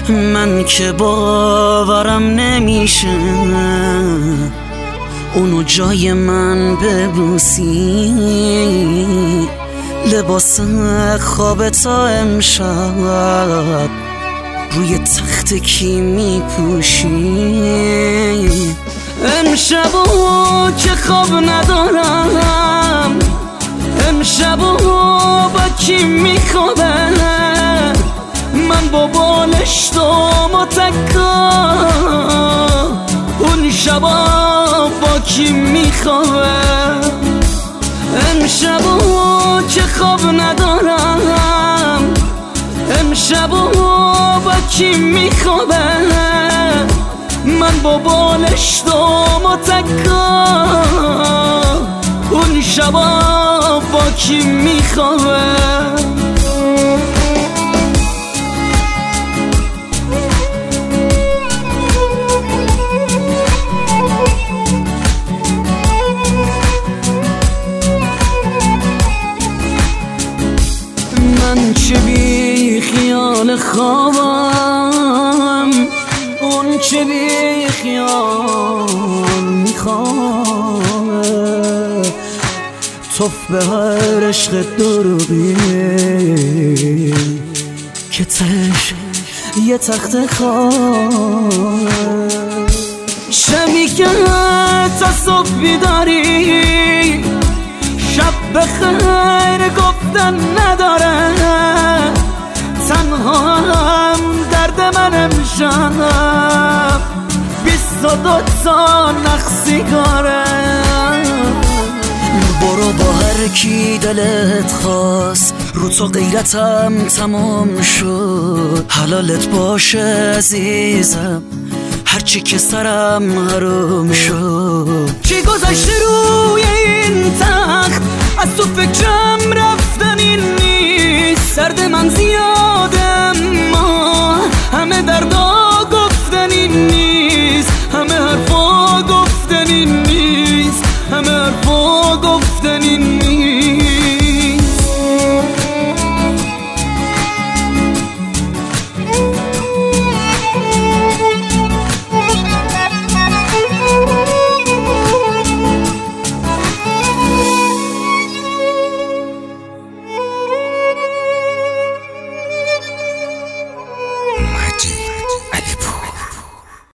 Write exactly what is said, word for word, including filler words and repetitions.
من که باورم نمیشه اونو جای من ببوسی. لباس خواب تا امشب روی تخت کی میپوشی؟ امشبو که خواب ندارم، امشبو با کی میخوابم؟ من با بالشت و متکا اون شبا با کی میخوابم؟ امشبو که خواب ندارم، امشبو با کی میخوابم؟ من با بالشت و متکا اون شبا با کی میخوابم؟ من چه بی خیال خوابم، اون چه بی خیال میخوابه. توف به هر عشق دروغی که تش یه تخت خوابه. شبی که تا صبح بیداری، شب بخیر گفتن نداره. تنها هم درد من امشب بیست و دو تا نقصیگاره. برو با هر کی دلت خواست، رو تو غیرتم تمام شد. حلالت باشه عزیزم هرچی که سرم حروم شد. چی گذشته روی این تخت، از تو فکرم رفتن این نیست. درد من زیاده ما همه دردا گفتن این نیست. همه حرفا گفتن این نیست. همه حرفا گفتن